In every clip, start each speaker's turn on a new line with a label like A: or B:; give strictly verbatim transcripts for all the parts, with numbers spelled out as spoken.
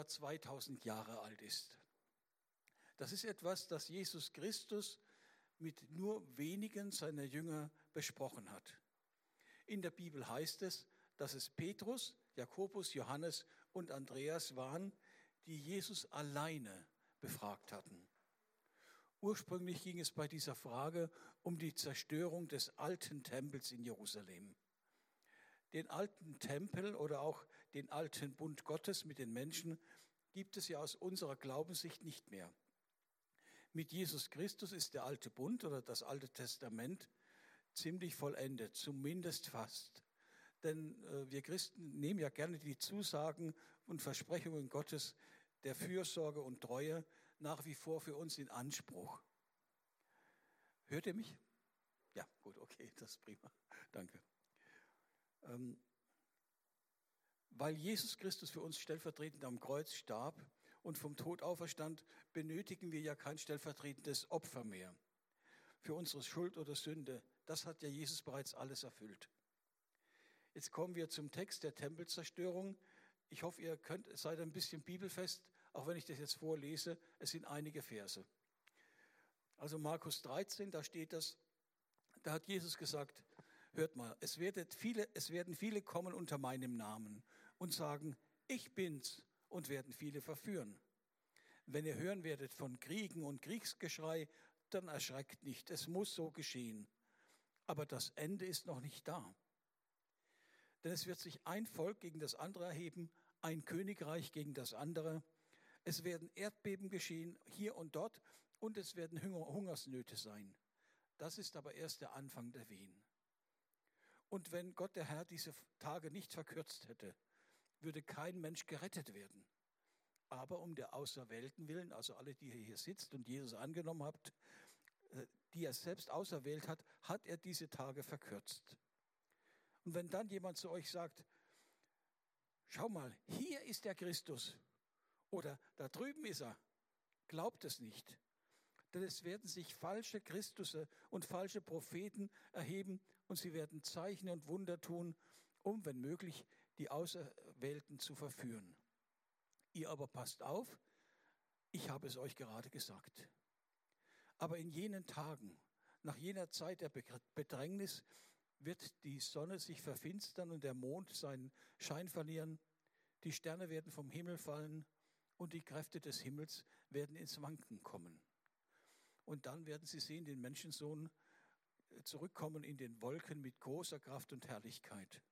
A: zweitausend Jahre alt ist. Das ist etwas, das Jesus Christus mit nur wenigen seiner Jünger besprochen hat. In der Bibel heißt es, dass es Petrus, Jakobus, Johannes und Andreas waren, die Jesus alleine befragt hatten. Ursprünglich ging es bei dieser Frage um die Zerstörung des alten Tempels in Jerusalem. Den alten Tempel oder auch den alten Bund Gottes mit den Menschen gibt es ja aus unserer Glaubenssicht nicht mehr. Mit Jesus Christus ist der alte Bund oder das alte Testament ziemlich vollendet, zumindest fast. Denn äh, wir Christen nehmen ja gerne die Zusagen und Versprechungen Gottes der Fürsorge und Treue nach wie vor für uns in Anspruch. Hört ihr mich? Ja, gut, okay, das ist prima. Danke. Ähm, weil Jesus Christus für uns stellvertretend am Kreuz starb und vom Tod auferstand, benötigen wir ja kein stellvertretendes Opfer mehr für unsere Schuld oder Sünde. Das hat ja Jesus bereits alles erfüllt. Jetzt kommen wir zum Text der Tempelzerstörung. Ich hoffe, ihr könnt, seid ein bisschen bibelfest, auch wenn ich das jetzt vorlese. Es sind einige Verse. Also Markus dreizehn, da steht das, da hat Jesus gesagt, hört mal, es werden viele, es werden viele kommen unter meinem Namen und sagen, ich bin's, und werden viele verführen. Wenn ihr hören werdet von Kriegen und Kriegsgeschrei, dann erschreckt nicht, es muss so geschehen. Aber das Ende ist noch nicht da. Denn es wird sich ein Volk gegen das andere erheben, ein Königreich gegen das andere. Es werden Erdbeben geschehen, hier und dort, und es werden Hungersnöte sein. Das ist aber erst der Anfang der Wehen. Und wenn Gott der Herr diese Tage nicht verkürzt hätte, würde kein Mensch gerettet werden. Aber um der Auserwählten willen, also alle, die ihr hier sitzt und Jesus angenommen habt, die er selbst auserwählt hat, hat er diese Tage verkürzt. Und wenn dann jemand zu euch sagt, schau mal, hier ist der Christus oder da drüben ist er, glaubt es nicht. Denn es werden sich falsche Christusse und falsche Propheten erheben und sie werden Zeichen und Wunder tun, um, wenn möglich, die Auserwählten zu verführen. Ihr aber passt auf, ich habe es euch gerade gesagt. Aber in jenen Tagen, nach jener Zeit der Bedrängnis, wird die Sonne sich verfinstern und der Mond seinen Schein verlieren, die Sterne werden vom Himmel fallen und die Kräfte des Himmels werden ins Wanken kommen. Und dann werden sie sehen, den Menschensohn zurückkommen in den Wolken mit großer Kraft und Herrlichkeit.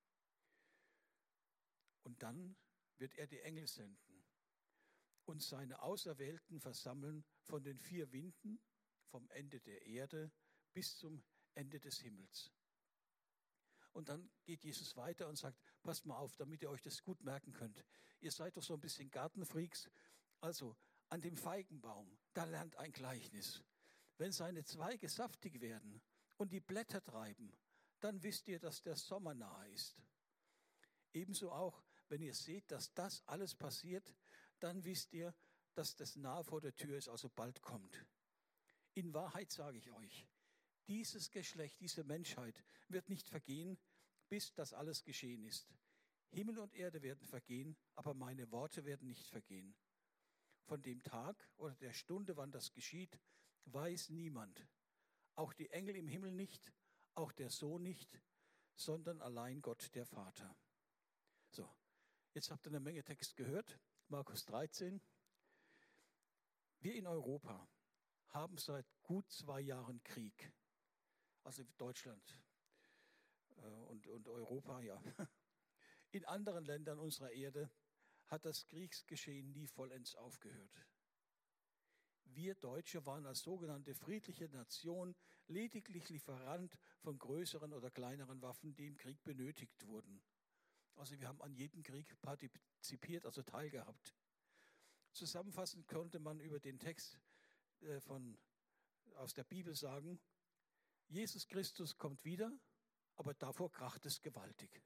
A: Und dann wird er die Engel senden und seine Auserwählten versammeln von den vier Winden, vom Ende der Erde bis zum Ende des Himmels. Und dann geht Jesus weiter und sagt, passt mal auf, damit ihr euch das gut merken könnt. Ihr seid doch so ein bisschen Gartenfreaks. Also an dem Feigenbaum, da lernt ein Gleichnis. Wenn seine Zweige saftig werden und die Blätter treiben, dann wisst ihr, dass der Sommer nahe ist. Ebenso auch, wenn ihr seht, dass das alles passiert, dann wisst ihr, dass das nahe vor der Tür ist, also bald kommt. In Wahrheit sage ich euch, dieses Geschlecht, diese Menschheit wird nicht vergehen, bis das alles geschehen ist. Himmel und Erde werden vergehen, aber meine Worte werden nicht vergehen. Von dem Tag oder der Stunde, wann das geschieht, weiß niemand. Auch die Engel im Himmel nicht, auch der Sohn nicht, sondern allein Gott, der Vater. So, jetzt habt ihr eine Menge Text gehört, Markus dreizehn. Wir in Europa haben seit gut zwei Jahren Krieg. Also Deutschland und, und Europa, ja. In anderen Ländern unserer Erde hat das Kriegsgeschehen nie vollends aufgehört. Wir Deutsche waren als sogenannte friedliche Nation lediglich Lieferant von größeren oder kleineren Waffen, die im Krieg benötigt wurden. Also wir haben an jedem Krieg partizipiert, also teilgehabt. Zusammenfassend konnte man über den Text von, aus der Bibel sagen, Jesus Christus kommt wieder, aber davor kracht es gewaltig.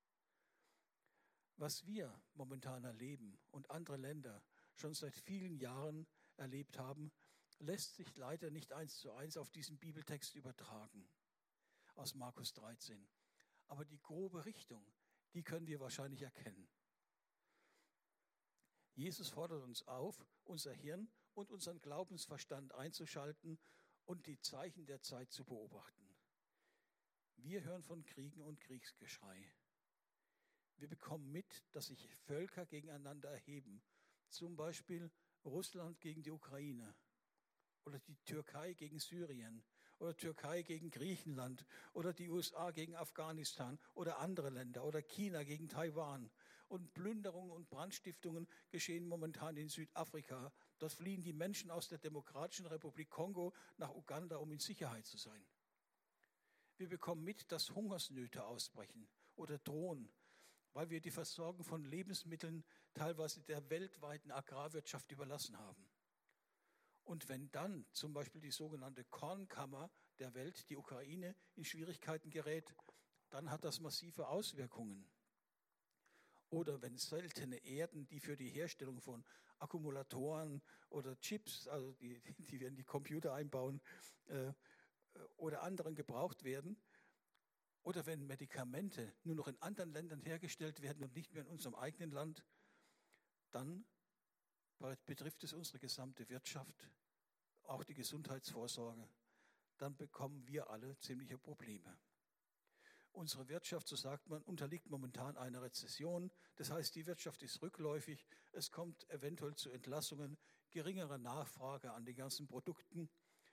A: Was wir momentan erleben und andere Länder schon seit vielen Jahren erlebt haben, lässt sich leider nicht eins zu eins auf diesen Bibeltext übertragen, aus Markus dreizehn. Aber die grobe Richtung, die können wir wahrscheinlich erkennen. Jesus fordert uns auf, unser Hirn und unseren Glaubensverstand einzuschalten und die Zeichen der Zeit zu beobachten. Wir hören von Kriegen und Kriegsgeschrei. Wir bekommen mit, dass sich Völker gegeneinander erheben, zum Beispiel Russland gegen die Ukraine oder die Türkei gegen Syrien oder Türkei gegen Griechenland oder die U S A gegen Afghanistan oder andere Länder oder China gegen Taiwan. Und Plünderungen und Brandstiftungen geschehen momentan in Südafrika. Dort fliehen die Menschen aus der Demokratischen Republik Kongo nach Uganda, um in Sicherheit zu sein. Wir bekommen mit, dass Hungersnöte ausbrechen oder drohen, weil wir die Versorgung von Lebensmitteln teilweise der weltweiten Agrarwirtschaft überlassen haben. Und wenn dann zum Beispiel die sogenannte Kornkammer der Welt, die Ukraine, in Schwierigkeiten gerät, dann hat das massive Auswirkungen. Oder wenn seltene Erden, die für die Herstellung von Akkumulatoren oder Chips, also die, die wir in die Computer einbauen, äh, oder anderen gebraucht werden, oder wenn Medikamente nur noch in anderen Ländern hergestellt werden und nicht mehr in unserem eigenen Land, dann betrifft es unsere gesamte Wirtschaft, auch die Gesundheitsvorsorge. Dann bekommen wir alle ziemliche Probleme. Unsere Wirtschaft, so sagt man, unterliegt momentan einer Rezession. Das heißt, die Wirtschaft ist rückläufig. Es kommt eventuell zu Entlassungen, geringerer Nachfrage an den ganzen Produkten.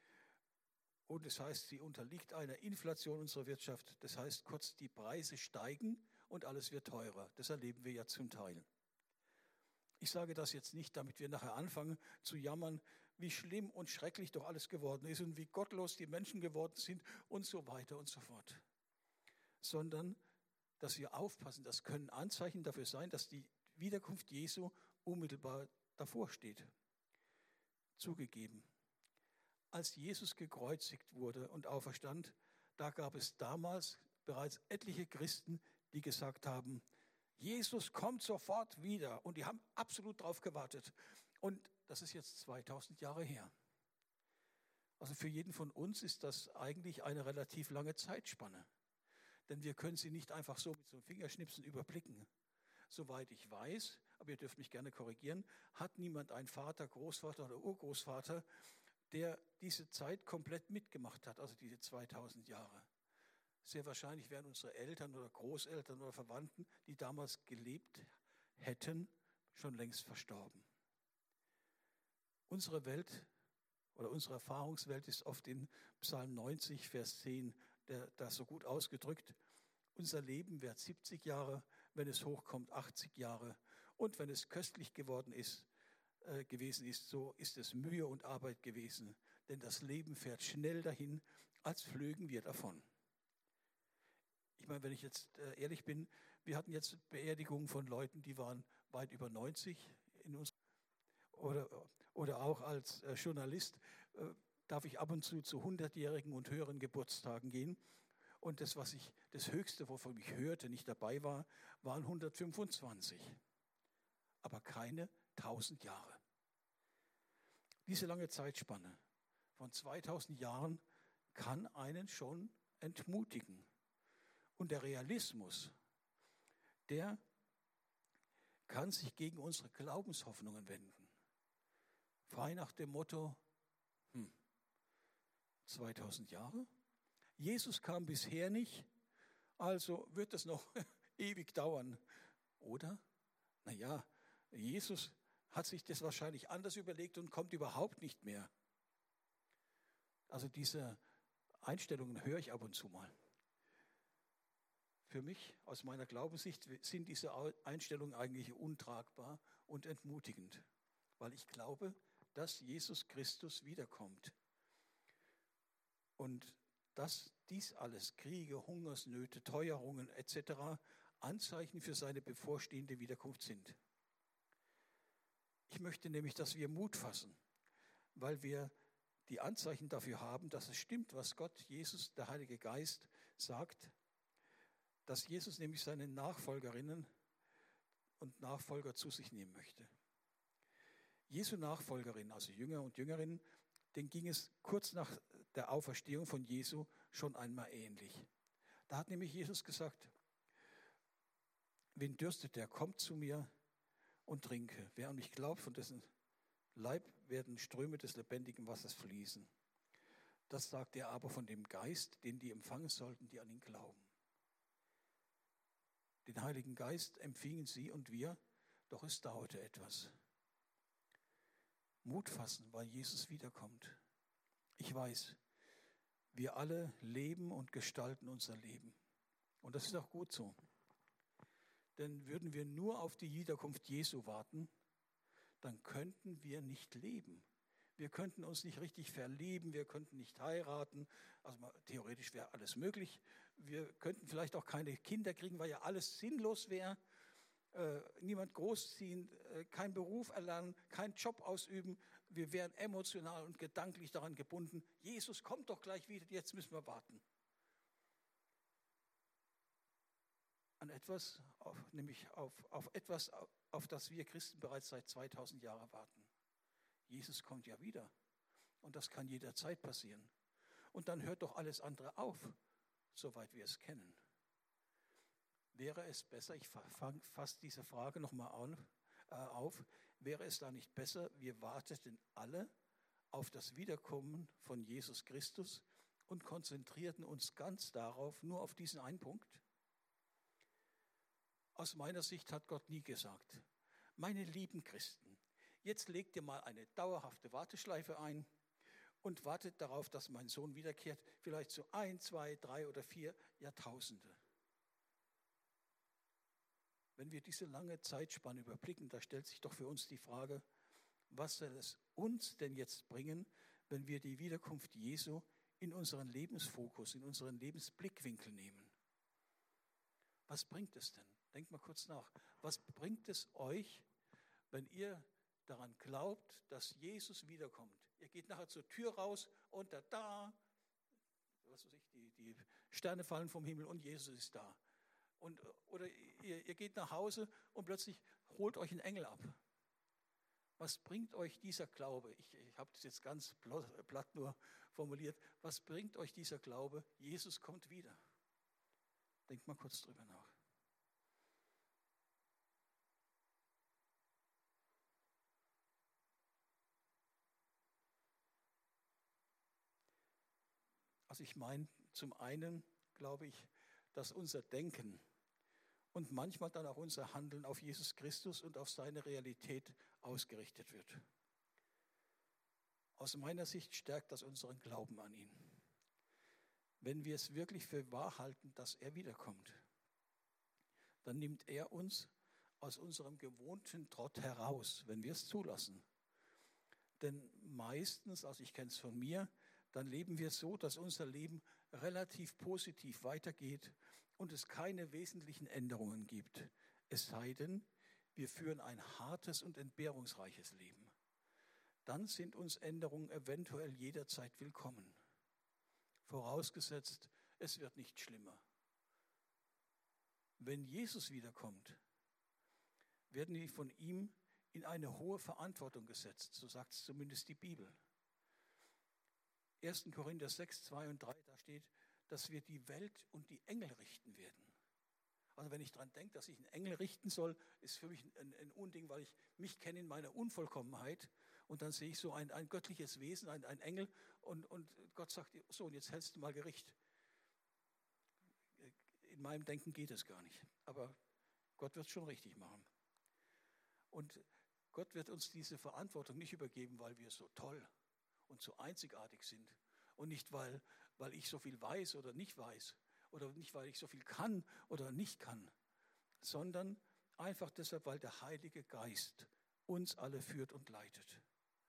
A: Und das heißt, sie unterliegt einer Inflation unserer Wirtschaft. Das heißt, kurz, die Preise steigen und alles wird teurer. Das erleben wir ja zum Teil. Ich sage das jetzt nicht, damit wir nachher anfangen zu jammern, wie schlimm und schrecklich doch alles geworden ist und wie gottlos die Menschen geworden sind und so weiter und so fort. Sondern, dass wir aufpassen, das können Anzeichen dafür sein, dass die Wiederkunft Jesu unmittelbar davor steht. Zugegeben, als Jesus gekreuzigt wurde und auferstand, da gab es damals bereits etliche Christen, die gesagt haben, Jesus kommt sofort wieder. Und die haben absolut darauf gewartet. Und das ist jetzt zweitausend Jahre her. Also für jeden von uns ist das eigentlich eine relativ lange Zeitspanne. Denn wir können sie nicht einfach so mit so einem Fingerschnipsen überblicken. Soweit ich weiß, aber ihr dürft mich gerne korrigieren, hat niemand einen Vater, Großvater oder Urgroßvater, der diese Zeit komplett mitgemacht hat, also diese zweitausend Jahre. Sehr wahrscheinlich wären unsere Eltern oder Großeltern oder Verwandten, die damals gelebt hätten, schon längst verstorben. Unsere Welt oder unsere Erfahrungswelt ist oft in Psalm neunzig, Vers zehn, der, das so gut ausgedrückt. Unser Leben währt siebzig Jahre, wenn es hochkommt achtzig Jahre. Und wenn es köstlich geworden ist, äh, gewesen ist, so ist es Mühe und Arbeit gewesen. Denn das Leben fährt schnell dahin, als flögen wir davon. Ich meine, wenn ich jetzt äh, ehrlich bin, wir hatten jetzt Beerdigungen von Leuten, die waren weit über neunzig in uns. Oder, oder auch als äh, Journalist äh, darf ich ab und zu zu hundertjährigen und höheren Geburtstagen gehen. Und das, was ich, das Höchste, wovon ich hörte, nicht dabei war, waren hundertfünfundzwanzig. Aber keine tausend Jahre. Diese lange Zeitspanne von zweitausend Jahren kann einen schon entmutigen. Und der Realismus, der kann sich gegen unsere Glaubenshoffnungen wenden. Frei nach dem Motto, hm, zweitausend Jahre? Jesus kam bisher nicht, also wird es noch ewig dauern. Oder? Naja, Jesus hat sich das wahrscheinlich anders überlegt und kommt überhaupt nicht mehr. Also diese Einstellungen höre ich ab und zu mal. Für mich, aus meiner Glaubenssicht, sind diese Einstellungen eigentlich untragbar und entmutigend, weil ich glaube, dass Jesus Christus wiederkommt. Und dass dies alles, Kriege, Hungersnöte, Teuerungen et cetera, Anzeichen für seine bevorstehende Wiederkunft sind. Ich möchte nämlich, dass wir Mut fassen, weil wir die Anzeichen dafür haben, dass es stimmt, was Gott, Jesus, der Heilige Geist sagt, dass Jesus nämlich seine Nachfolgerinnen und Nachfolger zu sich nehmen möchte. Jesu Nachfolgerinnen, also Jünger und Jüngerinnen, denen ging es kurz nach der Auferstehung von Jesu schon einmal ähnlich. Da hat nämlich Jesus gesagt, wen dürstet, der kommt zu mir und trinke. Wer an mich glaubt, von dessen Leib werden Ströme des lebendigen Wassers fließen. Das sagt er aber von dem Geist, den die empfangen sollten, die an ihn glauben. Den Heiligen Geist empfingen sie und wir, doch es dauerte etwas. Mut fassen, weil Jesus wiederkommt. Ich weiß, wir alle leben und gestalten unser Leben. Und das ist auch gut so. Denn würden wir nur auf die Wiederkunft Jesu warten, dann könnten wir nicht leben. Wir könnten uns nicht richtig verlieben, wir könnten nicht heiraten. Also mal, theoretisch wäre alles möglich. Wir könnten vielleicht auch keine Kinder kriegen, weil ja alles sinnlos wäre. Äh, niemand großziehen, äh, keinen Beruf erlernen, keinen Job ausüben. Wir wären emotional und gedanklich daran gebunden. Jesus kommt doch gleich wieder, jetzt müssen wir warten. An etwas, auf, nämlich auf, auf etwas, auf das wir Christen bereits seit zweitausend Jahren warten. Jesus kommt ja wieder und das kann jederzeit passieren. Und dann hört doch alles andere auf, soweit wir es kennen. Wäre es besser, ich fasse diese Frage nochmal auf, wäre es da nicht besser, wir warteten alle auf das Wiederkommen von Jesus Christus und konzentrierten uns ganz darauf, nur auf diesen einen Punkt? Aus meiner Sicht hat Gott nie gesagt, meine lieben Christen, jetzt legt ihr mal eine dauerhafte Warteschleife ein und wartet darauf, dass mein Sohn wiederkehrt, vielleicht so ein, zwei, drei oder vier Jahrtausende. Wenn wir diese lange Zeitspanne überblicken, da stellt sich doch für uns die Frage, was soll es uns denn jetzt bringen, wenn wir die Wiederkunft Jesu in unseren Lebensfokus, in unseren Lebensblickwinkel nehmen? Was bringt es denn? Denkt mal kurz nach. Was bringt es euch, wenn ihr daran glaubt, dass Jesus wiederkommt? Ihr geht nachher zur Tür raus und da, da was weiß ich, die, die Sterne fallen vom Himmel und Jesus ist da. Und, oder ihr, ihr geht nach Hause und plötzlich holt euch ein Engel ab. Was bringt euch dieser Glaube? Ich, ich habe das jetzt ganz platt nur formuliert. Was bringt euch dieser Glaube? Jesus kommt wieder. Denkt mal kurz drüber nach. Also ich meine, zum einen glaube ich, dass unser Denken und manchmal dann auch unser Handeln auf Jesus Christus und auf seine Realität ausgerichtet wird. Aus meiner Sicht stärkt das unseren Glauben an ihn. Wenn wir es wirklich für wahr halten, dass er wiederkommt, dann nimmt er uns aus unserem gewohnten Trott heraus, wenn wir es zulassen. Denn meistens, also ich kenne es von mir, dann leben wir so, dass unser Leben relativ positiv weitergeht und es keine wesentlichen Änderungen gibt. Es sei denn, wir führen ein hartes und entbehrungsreiches Leben. Dann sind uns Änderungen eventuell jederzeit willkommen. Vorausgesetzt, es wird nicht schlimmer. Wenn Jesus wiederkommt, werden wir von ihm in eine hohe Verantwortung gesetzt, so sagt es zumindest die Bibel. erster Korinther sechs, zwei und drei, da steht, dass wir die Welt und die Engel richten werden. Also wenn ich daran denke, dass ich einen Engel richten soll, ist für mich ein, ein Unding, weil ich mich kenne in meiner Unvollkommenheit und dann sehe ich so ein, ein göttliches Wesen, ein, ein Engel und, und Gott sagt, so und jetzt hältst du mal Gericht. In meinem Denken geht es gar nicht, aber Gott wird es schon richtig machen. Und Gott wird uns diese Verantwortung nicht übergeben, weil wir so toll und so einzigartig sind und nicht, weil, weil ich so viel weiß oder nicht weiß oder nicht, weil ich so viel kann oder nicht kann, sondern einfach deshalb, weil der Heilige Geist uns alle führt und leitet.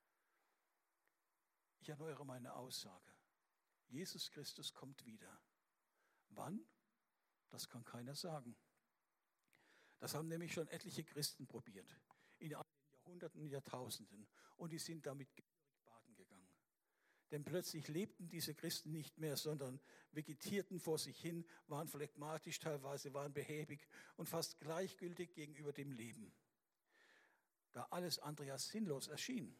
A: Ich erneuere meine Aussage. Jesus Christus kommt wieder. Wann? Das kann keiner sagen. Das haben nämlich schon etliche Christen probiert, in den Jahrhunderten, Jahrtausenden, und die sind damit baden gegangen. Denn plötzlich lebten diese Christen nicht mehr, sondern vegetierten vor sich hin, waren phlegmatisch teilweise, waren behäbig und fast gleichgültig gegenüber dem Leben. Da alles andere ja sinnlos erschien.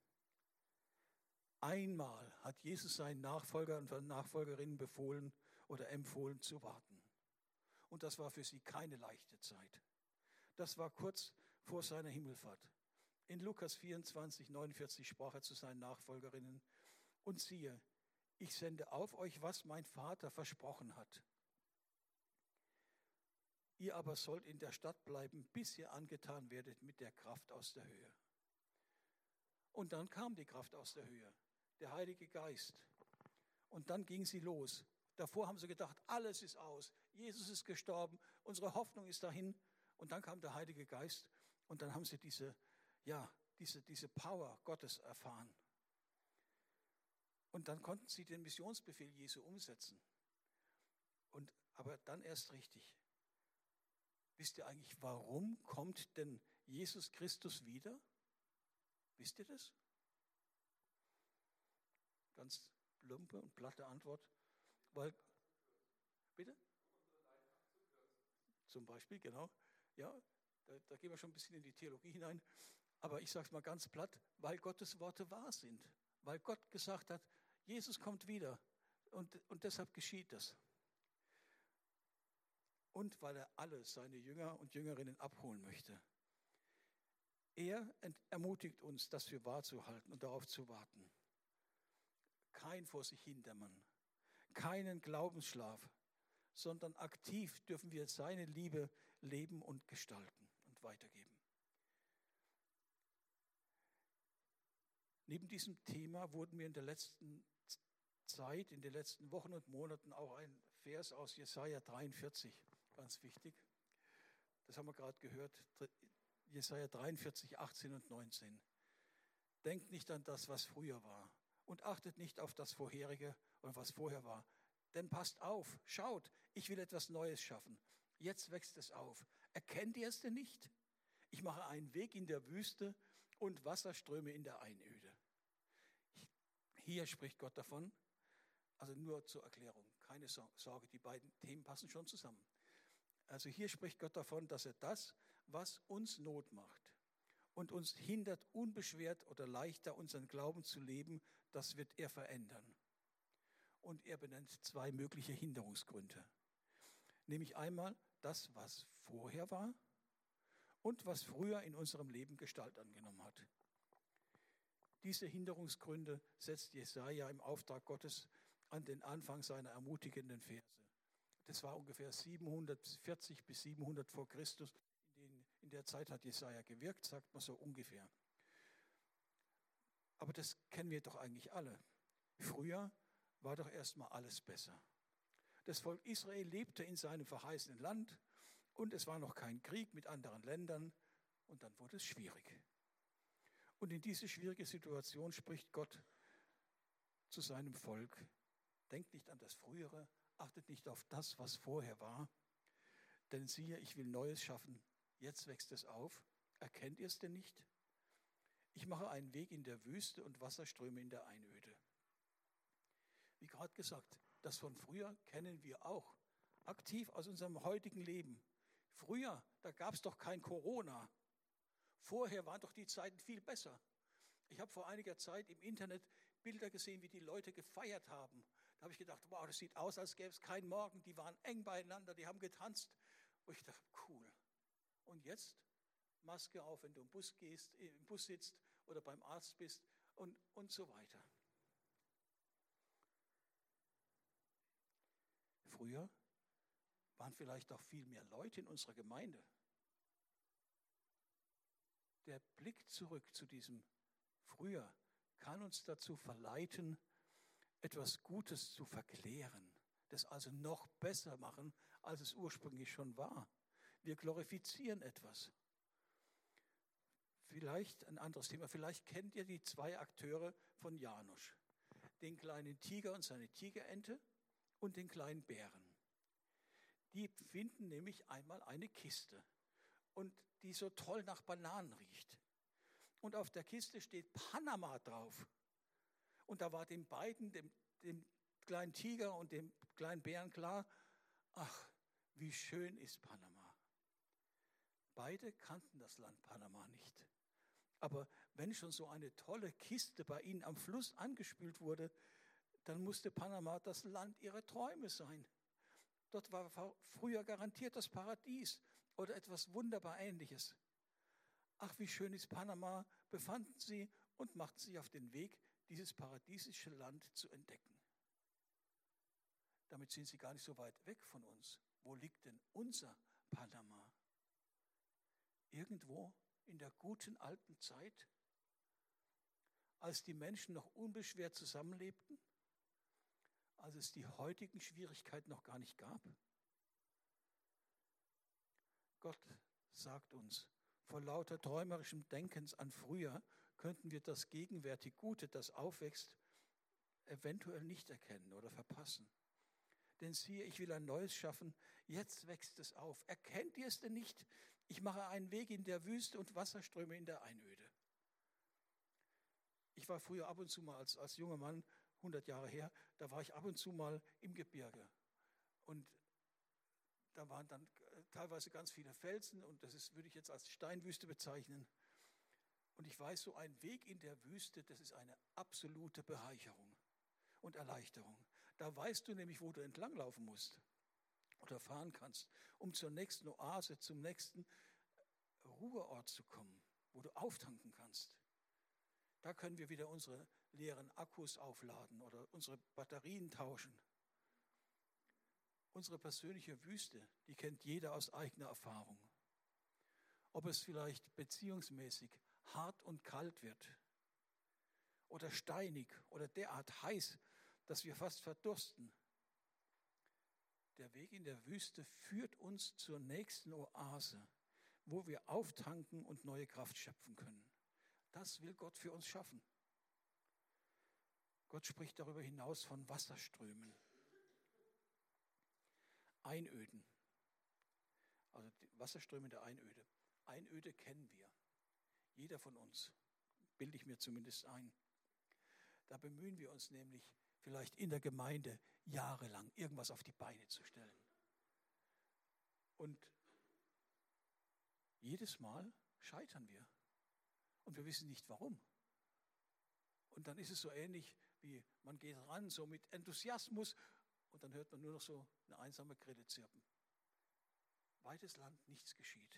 A: Einmal hat Jesus seinen Nachfolgern und Nachfolgerinnen befohlen oder empfohlen zu warten. Und das war für sie keine leichte Zeit. Das war kurz vor seiner Himmelfahrt. In Lukas vierundzwanzig, neunundvierzig sprach er zu seinen Nachfolgerinnen: Und siehe, ich sende auf euch, was mein Vater versprochen hat. Ihr aber sollt in der Stadt bleiben, bis ihr angetan werdet mit der Kraft aus der Höhe. Und dann kam die Kraft aus der Höhe, der Heilige Geist. Und dann ging sie los. Davor haben sie gedacht, alles ist aus. Jesus ist gestorben, unsere Hoffnung ist dahin. Und dann kam der Heilige Geist und dann haben sie diese, ja, diese, diese Power Gottes erfahren. Und dann konnten sie den Missionsbefehl Jesu umsetzen. Und, aber dann erst richtig. Wisst ihr eigentlich, warum kommt denn Jesus Christus wieder? Wisst ihr das? Ganz plumpe und platte Antwort. Weil, bitte? Zum Beispiel, genau. Ja, da, da gehen wir schon ein bisschen in die Theologie hinein. Aber ich sage es mal ganz platt, weil Gottes Worte wahr sind. Weil Gott gesagt hat, Jesus kommt wieder. Und, und deshalb geschieht das. Und weil er alle seine Jünger und Jüngerinnen abholen möchte. Er ermutigt uns, das für wahr zu halten und darauf zu warten. Kein vor sich hindämmern, keinen Glaubensschlaf, sondern aktiv dürfen wir seine Liebe leben und gestalten und weitergeben. Neben diesem Thema wurden mir in der letzten Zeit, in den letzten Wochen und Monaten auch ein Vers aus Jesaja dreiundvierzig, ganz wichtig. Das haben wir gerade gehört, Jesaja dreiundvierzig, achtzehn und neunzehn. Denkt nicht an das, was früher war, und achtet nicht auf das Vorherige oder was vorher war. Denn passt auf, schaut, ich will etwas Neues schaffen. Jetzt wächst es auf. Erkennt ihr es denn nicht? Ich mache einen Weg in der Wüste und Wasserströme in der Einöde. Hier spricht Gott davon, also nur zur Erklärung, keine Sorge, die beiden Themen passen schon zusammen. Also hier spricht Gott davon, dass er das, was uns Not macht und uns hindert, unbeschwert oder leichter unseren Glauben zu leben, das wird er verändern. Und er benennt zwei mögliche Hinderungsgründe. Nämlich einmal das, was vorher war und was früher in unserem Leben Gestalt angenommen hat. Diese Hinderungsgründe setzt Jesaja im Auftrag Gottes an den Anfang seiner ermutigenden Verse. Das war ungefähr siebenhundertvierzig bis siebenhundert vor Christus. In, den, in der Zeit hat Jesaja gewirkt, sagt man so ungefähr. Aber das kennen wir doch eigentlich alle. Früher war doch erstmal alles besser. Das Volk Israel lebte in seinem verheißenen Land und es war noch kein Krieg mit anderen Ländern und dann wurde es schwierig. Und in diese schwierige Situation spricht Gott zu seinem Volk. Denkt nicht an das Frühere, achtet nicht auf das, was vorher war. Denn siehe, ich will Neues schaffen, jetzt wächst es auf. Erkennt ihr es denn nicht? Ich mache einen Weg in der Wüste und Wasserströme in der Einöde. Wie gerade gesagt, das von früher kennen wir auch. Aktiv aus unserem heutigen Leben. Früher, da gab es doch kein Corona. Vorher waren doch die Zeiten viel besser. Ich habe vor einiger Zeit im Internet Bilder gesehen, wie die Leute gefeiert haben. Da habe ich gedacht, wow, das sieht aus, als gäbe es keinen Morgen. Die waren eng beieinander, die haben getanzt. Und ich dachte, cool. Und jetzt Maske auf, wenn du im Bus gehst, im Bus sitzt oder beim Arzt bist und, und so weiter. Früher waren vielleicht auch viel mehr Leute in unserer Gemeinde. Der Blick zurück zu diesem Früher kann uns dazu verleiten, etwas Gutes zu verklären, das also noch besser machen, als es ursprünglich schon war. Wir glorifizieren etwas. Vielleicht ein anderes Thema, vielleicht kennt ihr die zwei Akteure von Janusz, den kleinen Tiger und seine Tigerente und den kleinen Bären. Die finden nämlich einmal eine Kiste und die so toll nach Bananen riecht. Und auf der Kiste steht Panama drauf. Und da war den beiden, dem, dem kleinen Tiger und dem kleinen Bären klar, ach, wie schön ist Panama. Beide kannten das Land Panama nicht. Aber wenn schon so eine tolle Kiste bei ihnen am Fluss angespült wurde, dann musste Panama das Land ihrer Träume sein. Dort war früher garantiert das Paradies oder etwas wunderbar Ähnliches. ach, wie schön ist Panama, befanden sie und machten sich auf den Weg, dieses paradiesische Land zu entdecken. Damit sind sie gar nicht so weit weg von uns. Wo liegt denn unser Panama? Irgendwo in der guten alten Zeit, als die Menschen noch unbeschwert zusammenlebten, als es die heutigen Schwierigkeiten noch gar nicht gab. Gott sagt uns, vor lauter träumerischem Denkens an früher könnten wir das gegenwärtig Gute, das aufwächst, eventuell nicht erkennen oder verpassen. Denn siehe, ich will ein Neues schaffen, jetzt wächst es auf. Erkennt ihr es denn nicht? Ich mache einen Weg in der Wüste und Wasserströme in der Einöde. Ich war früher ab und zu mal als, als junger Mann, hundert Jahre her, da war ich ab und zu mal im Gebirge. Und da waren dann teilweise ganz viele Felsen und das ist, würde ich jetzt als Steinwüste bezeichnen. Und ich weiß, so ein Weg in der Wüste, das ist eine absolute Bereicherung und Erleichterung. Da weißt du nämlich, wo du entlanglaufen musst oder fahren kannst, um zur nächsten Oase, zum nächsten Ruheort zu kommen, wo du auftanken kannst. Da können wir wieder unsere leeren Akkus aufladen oder unsere Batterien tauschen. Unsere persönliche Wüste, die kennt jeder aus eigener Erfahrung. Ob es vielleicht beziehungsmäßig hart und kalt wird oder steinig oder derart heiß, dass wir fast verdursten. Der Weg in der Wüste führt uns zur nächsten Oase, wo wir auftanken und neue Kraft schöpfen können. Das will Gott für uns schaffen. Gott spricht darüber hinaus von Wasserströmen, Einöden, also die Wasserströme der Einöde. Einöde kennen wir, jeder von uns, bilde ich mir zumindest ein. Da bemühen wir uns nämlich, vielleicht in der Gemeinde jahrelang irgendwas auf die Beine zu stellen. Und jedes Mal scheitern wir. Und wir wissen nicht, warum. Und dann ist es so ähnlich, wie man geht ran, so mit Enthusiasmus, und dann hört man nur noch so eine einsame Grille zirpen. Weites Land, nichts geschieht.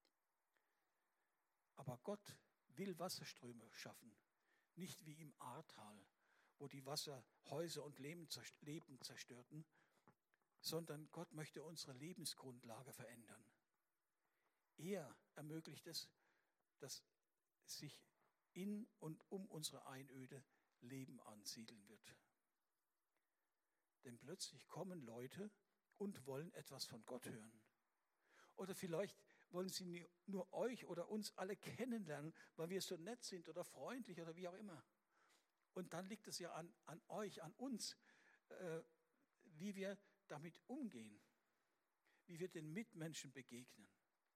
A: Aber Gott will Wasserströme schaffen, nicht wie im Ahrtal, wo die Wasser Häuser und Leben zerstörten, sondern Gott möchte unsere Lebensgrundlage verändern. Er ermöglicht es, dass sich in und um unsere Einöde Leben ansiedeln wird. Denn plötzlich kommen Leute und wollen etwas von Gott hören. Oder vielleicht wollen sie nur euch oder uns alle kennenlernen, weil wir so nett sind oder freundlich oder wie auch immer. Und dann liegt es ja an, an euch, an uns, äh, wie wir damit umgehen, wie wir den Mitmenschen begegnen.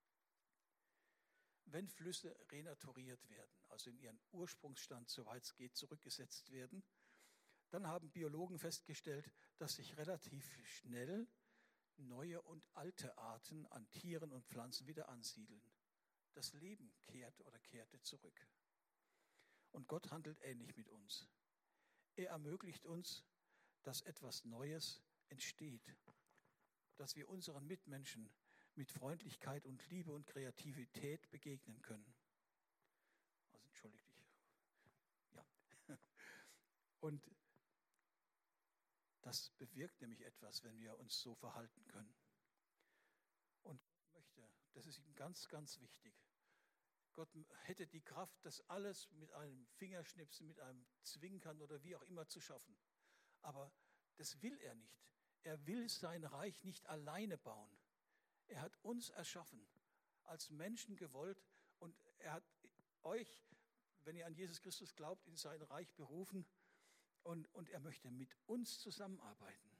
A: Wenn Flüsse renaturiert werden, also in ihren Ursprungsstand, soweit es geht, zurückgesetzt werden, dann haben Biologen festgestellt, dass sich relativ schnell neue und alte Arten an Tieren und Pflanzen wieder ansiedeln. Das Leben kehrt oder kehrte zurück. Und Gott handelt ähnlich mit uns. Er ermöglicht uns, dass etwas Neues entsteht, dass wir unseren Mitmenschen mit Freundlichkeit und Liebe und Kreativität begegnen können. Also entschuldigt dich. Ja. Und das bewirkt nämlich etwas, wenn wir uns so verhalten können. Und Gott möchte, das ist ihm ganz, ganz wichtig, Gott hätte die Kraft, das alles mit einem Fingerschnipsen, mit einem Zwinkern oder wie auch immer zu schaffen. Aber das will er nicht. Er will sein Reich nicht alleine bauen. Er hat uns erschaffen, als Menschen gewollt, und er hat euch, wenn ihr an Jesus Christus glaubt, in sein Reich berufen, und, und er möchte mit uns zusammenarbeiten.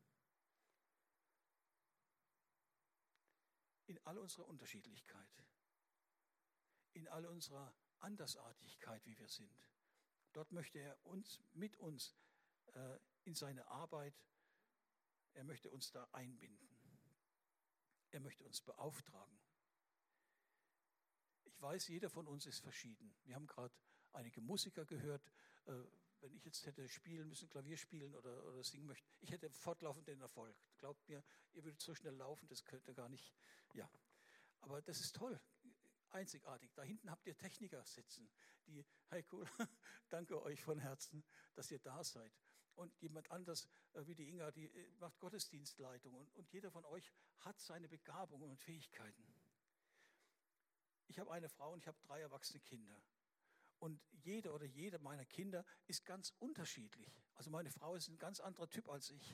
A: In all unserer Unterschiedlichkeit, in all unserer Andersartigkeit, wie wir sind. Dort möchte er uns, mit uns äh, in seine Arbeit, er möchte uns da einbinden. Er möchte uns beauftragen. Ich weiß, jeder von uns ist verschieden. Wir haben gerade einige Musiker gehört. Äh, wenn ich jetzt hätte spielen müssen, Klavier spielen oder, oder singen möchten, ich hätte fortlaufend den Erfolg. Glaubt mir, ihr würdet so schnell laufen, das könnt ihr gar nicht. Ja, aber das ist toll. einzigartig. Da hinten habt ihr Techniker sitzen, die, hey cool, danke euch von Herzen, dass ihr da seid. Und jemand anders, äh, wie die Inga, die äh, macht Gottesdienstleitung. Und, und jeder von euch hat seine Begabungen und Fähigkeiten. Ich habe eine Frau und ich habe drei erwachsene Kinder. Und jeder oder jede meiner Kinder ist ganz unterschiedlich. Also meine Frau ist ein ganz anderer Typ als ich.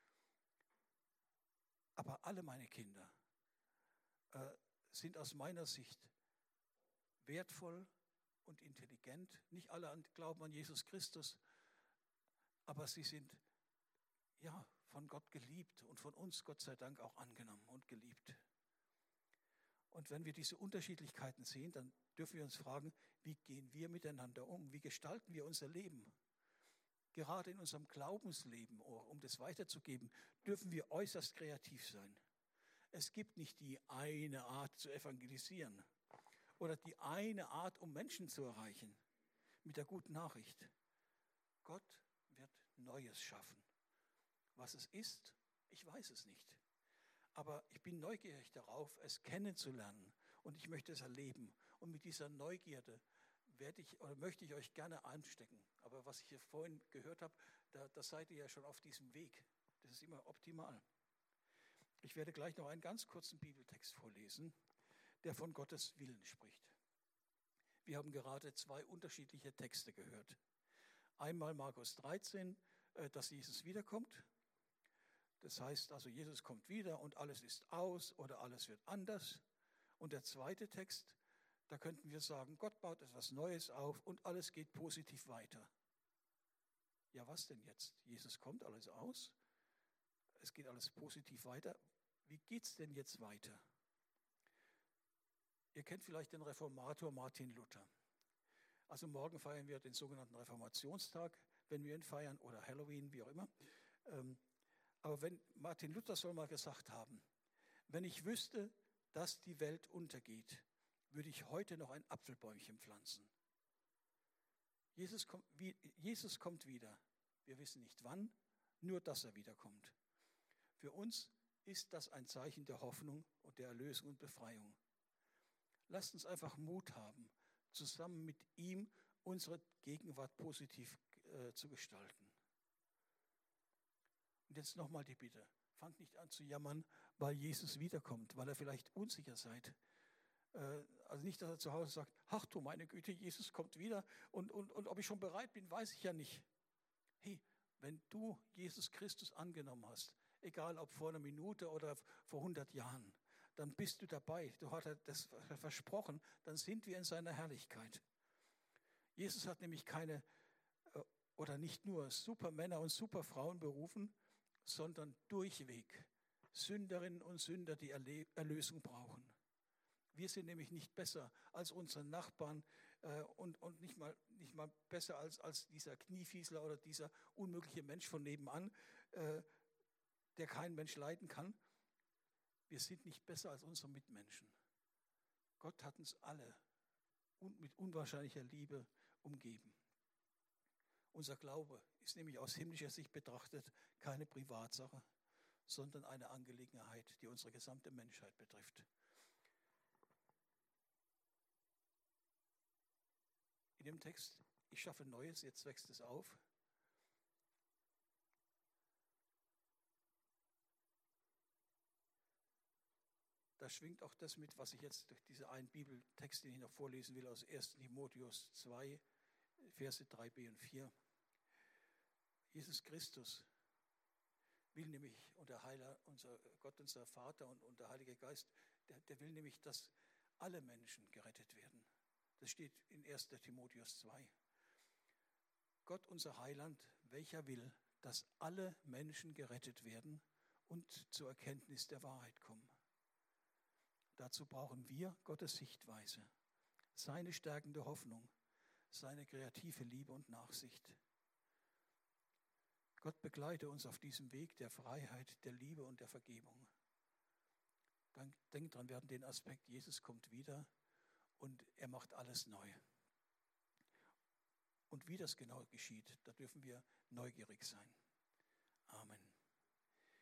A: Aber alle meine Kinder äh, sind aus meiner Sicht wertvoll und intelligent. Nicht alle an, glauben an Jesus Christus, aber sie sind ja von Gott geliebt und von uns Gott sei Dank auch angenommen und geliebt. Und wenn wir diese Unterschiedlichkeiten sehen, dann dürfen wir uns fragen, wie gehen wir miteinander um? Wie gestalten wir unser Leben? Gerade in unserem Glaubensleben, um das weiterzugeben, dürfen wir äußerst kreativ sein. Es gibt nicht die eine Art zu evangelisieren oder die eine Art, um Menschen zu erreichen mit der guten Nachricht. Gott wird Neues schaffen. Was es ist, ich weiß es nicht. Aber ich bin neugierig darauf, es kennenzulernen und ich möchte es erleben. Und mit dieser Neugierde werde ich oder möchte ich euch gerne anstecken. Aber was ich hier vorhin gehört habe, da, da seid ihr ja schon auf diesem Weg. Das ist immer optimal. Ich werde gleich noch einen ganz kurzen Bibeltext vorlesen, der von Gottes Willen spricht. Wir haben gerade zwei unterschiedliche Texte gehört. Einmal Markus dreizehn, dass Jesus wiederkommt. Das heißt also, Jesus kommt wieder und alles ist aus oder alles wird anders. Und der zweite Text, da könnten wir sagen, Gott baut etwas Neues auf und alles geht positiv weiter. Ja, was denn jetzt? Jesus kommt, alles aus. Es geht alles positiv weiter. Wie geht es denn jetzt weiter? Ihr kennt vielleicht den Reformator Martin Luther. Also morgen feiern wir den sogenannten Reformationstag, wenn wir ihn feiern, oder Halloween, wie auch immer. Aber wenn Martin Luther soll mal gesagt haben, wenn ich wüsste, dass die Welt untergeht, würde ich heute noch ein Apfelbäumchen pflanzen. Jesus kommt, Jesus kommt wieder. Wir wissen nicht wann, nur dass er wiederkommt. Für uns ist das ein Zeichen der Hoffnung und der Erlösung und Befreiung. Lasst uns einfach Mut haben, zusammen mit ihm unsere Gegenwart positiv äh, zu gestalten. Und jetzt nochmal die Bitte, fangt nicht an zu jammern, weil Jesus wiederkommt, weil ihr vielleicht unsicher seid. Äh, also nicht, dass er zu Hause sagt, ach du meine Güte, Jesus kommt wieder und, und, und ob ich schon bereit bin, weiß ich ja nicht. Hey, wenn du Jesus Christus angenommen hast, egal ob vor einer Minute oder vor hundert Jahren, dann bist du dabei. Du hast das versprochen, dann sind wir in seiner Herrlichkeit. Jesus hat nämlich keine oder nicht nur Supermänner und Superfrauen berufen, sondern durchweg Sünderinnen und Sünder, die Erlösung brauchen. Wir sind nämlich nicht besser als unsere Nachbarn äh, und, und nicht mal, nicht mal besser als, als dieser Kniefiesler oder dieser unmögliche Mensch von nebenan, äh, der kein Mensch leiden kann. Wir sind nicht besser als unsere Mitmenschen. Gott hat uns alle un- mit unwahrscheinlicher Liebe umgeben. Unser Glaube ist nämlich aus himmlischer Sicht betrachtet keine Privatsache, sondern eine Angelegenheit, die unsere gesamte Menschheit betrifft. In dem Text, ich schaffe Neues, jetzt wächst es auf. Da schwingt auch das mit, was ich jetzt durch diesen einen Bibeltext, den ich noch vorlesen will, aus ersten Timotheus zwei, Verse drei b und vier. Jesus Christus will nämlich, und der Heiler, unser Gott, unser Vater und, und der Heilige Geist, der, der will nämlich, dass alle Menschen gerettet werden. Das steht in ersten Timotheus zwei. Gott, unser Heiland, welcher will, dass alle Menschen gerettet werden und zur Erkenntnis der Wahrheit kommen. Dazu brauchen wir Gottes Sichtweise, seine stärkende Hoffnung, seine kreative Liebe und Nachsicht. Gott begleite uns auf diesem Weg der Freiheit, der Liebe und der Vergebung. Denkt dran, wir hatten den Aspekt, Jesus kommt wieder und er macht alles neu. Und wie das genau geschieht, da dürfen wir neugierig sein. Amen.